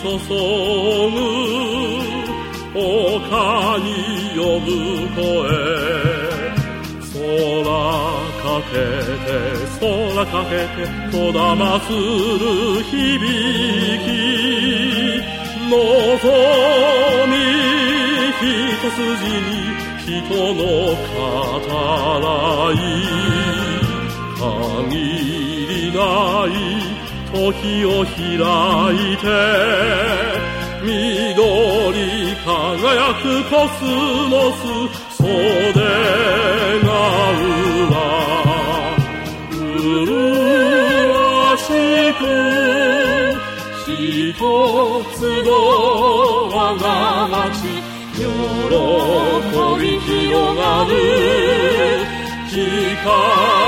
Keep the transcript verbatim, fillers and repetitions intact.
注ぐ丘に呼ぶ声、空かけて空かけてこだまする響き、望み一筋に人の語らい、限りない時を開いて緑輝くコスモス、袖が麗しく一つの我が町、喜び広がる光